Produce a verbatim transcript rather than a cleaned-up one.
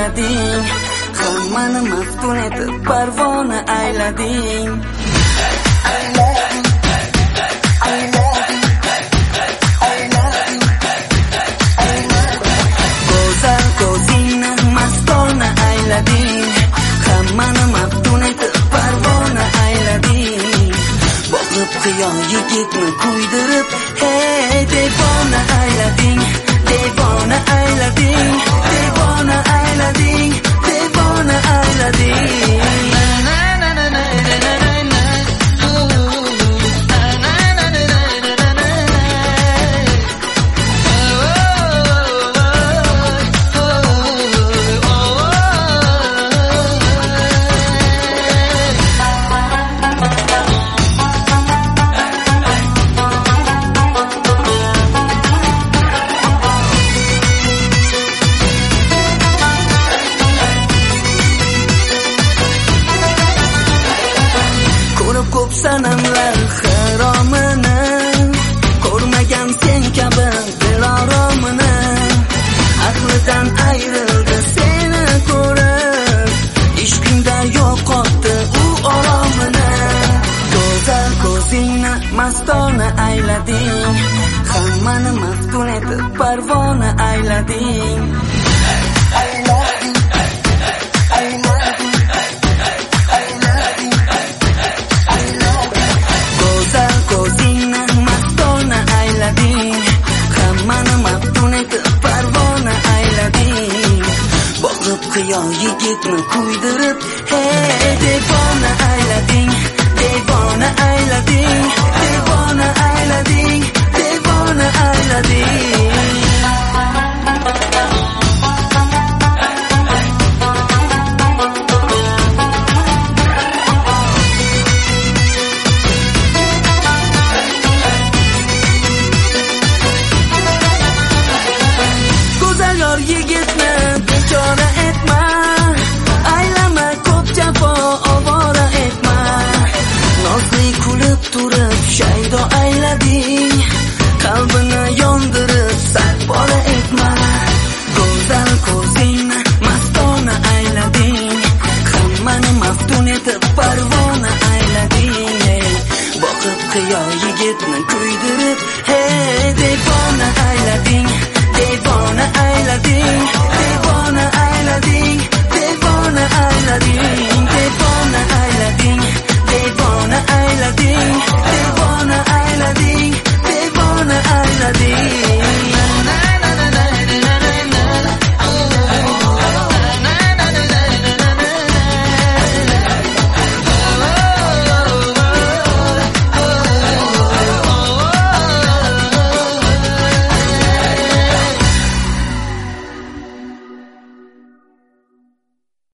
aylading, hammani maftun etib parvona aylading. Go'zal ko'zingni mastona aylading, hammani maftun etib parvona aylading. Boqib qiyon yigitni kuydirib, hey devona aylading, devona aylading, devona aylading, devona aylading. Ko'p sanamlar haromini, ko'rmagan sen kabi diloromini. Aqlidan ayrildi seni ko'rib, ishqingda yo'qotdi u oromini. Go'zal ko'zingni mastona aylading, hammani maftun etib parvona aylading. Qiyon yigitni kuydirib, hey devona aylading, devona aylading.